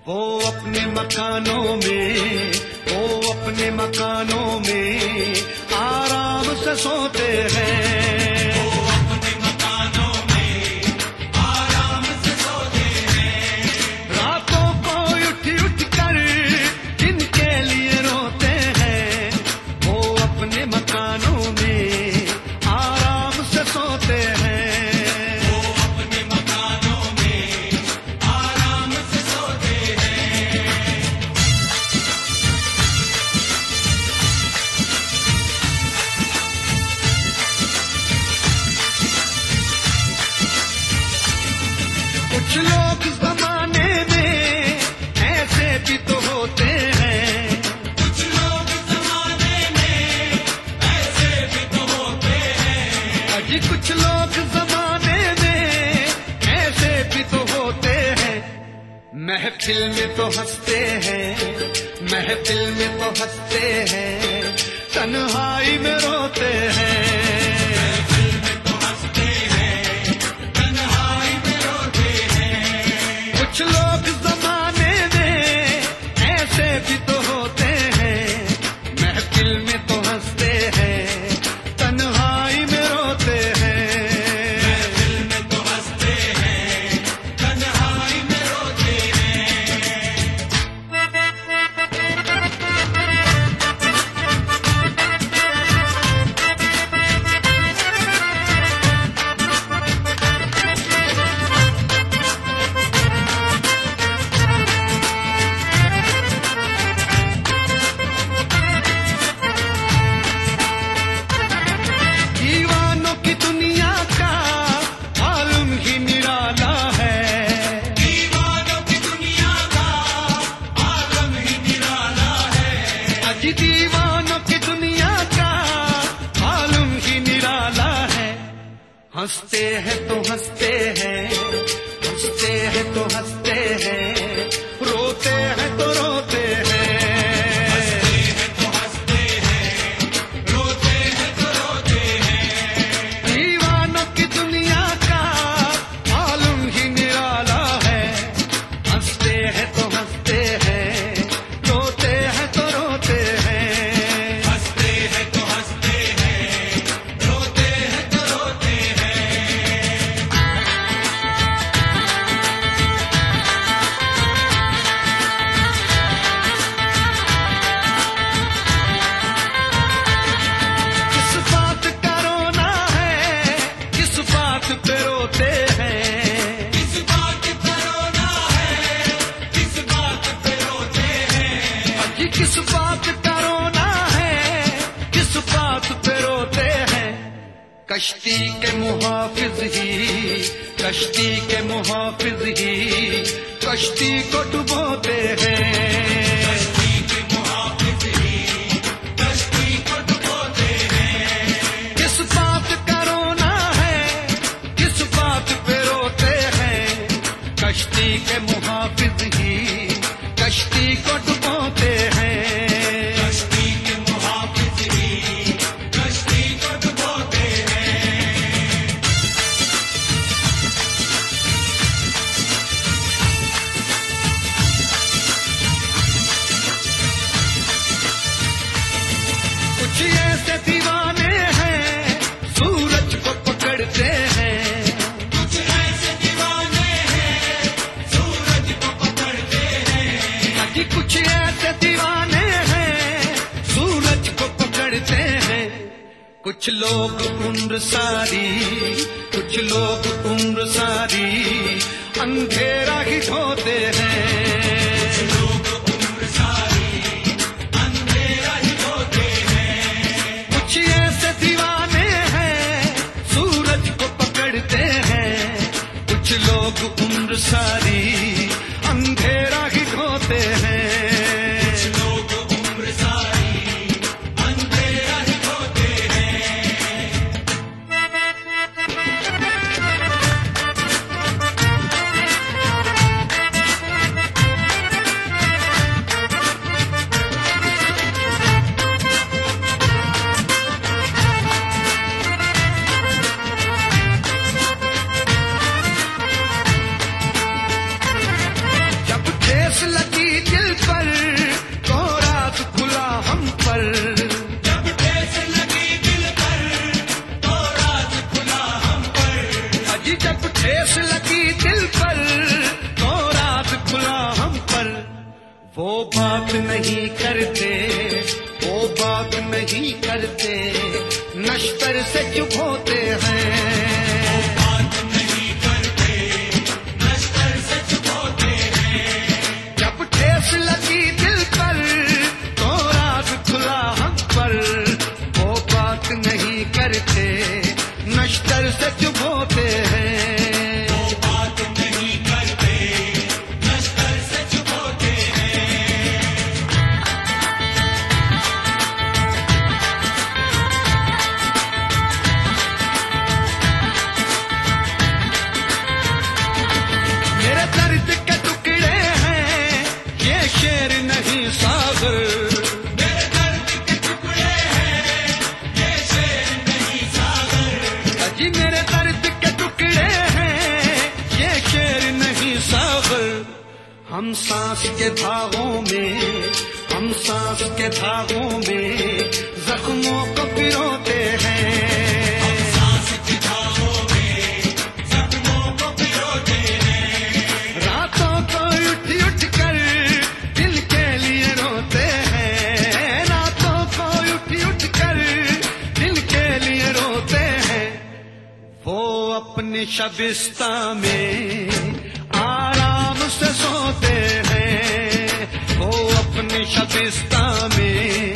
वो अपने मकानों में आराम से सोते हैं। वो अपने मकानों में आराम से सोते हैं। रातों को उठ कर जिनके लिए रोते हैं, वो अपने मकानों में आराम से सोते हैं। वो अपने मकानों में आराम से सोते हैं। कुछ लोग जमाने में ऐसे भी तो होते हैं। कुछ लोग जमाने में ऐसे भी तो होते हैं। अजी कुछ लोग जमाने में ऐसे भी तो होते हैं। महफिल में तो हंसते हैं, तन्हाई में रोते हैं। दिल में तो हंसते हैं, तन्हाई में रोते हैं। कुछ लोग जमाने में ऐसे भी तो होते हैं। महफिल में तो हंसते हैं, तन्हाई में रोते हैं। दिल में तो हंसते हैं, तन्हाई में रोते हैं। दीवानों की दुनिया का आलम ही निराला है। दीवानों की दुनिया का आलम ही निराला है। अजी दीवानों की दुनिया का आलम ही निराला है। हंसते हैं तो हंसते हैं, रोते हैं तो रोते हैं। हंसते हैं तो हंसते हैं, रोते हैं तो रोते हैं। दीवानों की दुनिया का आलम ही निराला है। हंसते हैं तो हंसते हैं, रोते हैं तो रोते हैं। हंसते हैं तो हंसते हैं, रोते हैं तो रोते हैं। किस बात का रोना है, किस बात पे रोते हैं। किस बात का रोना है, किस बात पे रोते हैं। अजी किस बात का रोना है, किस बात पे रोते हैं। कश्ती के मुहाफिज ही कश्ती को डुबोते हैं। कश्ती के मुहाफिज ही कश्ती को डुबोते हैं। किस बात का रोना है, किस बात पे रोते हैं। कश्ती के मुहाफिज ही कश्ती को डुबोते हैं। कश्ती के मुहाफिज ही कश्ती को डुबोते हैं। कुछ ऐसे दीवाने हैं, सूरज को पकड़ते हैं। कुछ ऐसे दीवाने हैं, सूरज को पकड़ते हैं। अजी कुछ ऐसे दीवाने हैं, सूरज को पकड़ते हैं। कुछ लोग उम्र सारी अंधेरा ही ढोते हैं। लोग उम्र सारी अंधेरा ही ढोते हैं। कुछ ऐसे दीवाने हैं, सूरज को पकड़ते हैं। कुछ लोग उम्र सारी अंधेरा ही ढोते हैं। कुछ लोग उम्र सारी अंधेरा ही ढोते हैं। लगी दिल पर तो राज खुला हम पर। जब ठेस लगी दिल पर तो राज खुला हम पर। अजी जब ठेस लगी दिल पर तो राज खुला हम पर। वो बात नहीं करते, वो बात नहीं करते, नश्तर से चुप होते हैं। बात नहीं करते, नश्तर से चुप होते हैं। जब ठेस लगी दिल पर तो राज खुला हम पर। वो बात नहीं करते, नश्तर से चुप होते हैं। वो बात नहीं करते, नश्तर से चुप होते हैं। मेरे दर्द के टुकड़े हैं ये शेर नहीं सागर। मेरे दर्द के टुकड़े हैं ये शेर नहीं सागर। अजी मेरे दर्द के टुकड़े हैं ये शेर नहीं सागर। हम सांस के धागों में, हम सांस के धागों में जख्मों को पिरोते हैं। सांस की छाओं में जख्मों को पिरोते हैं। रातों को उठ उठ कर दिल के लिए रोते हैं। रातों को उठ उठ कर दिल के लिए रोते हैं। वो अपने शबिस्ता में आराम से सोते हैं। वो अपने शबिस्ता में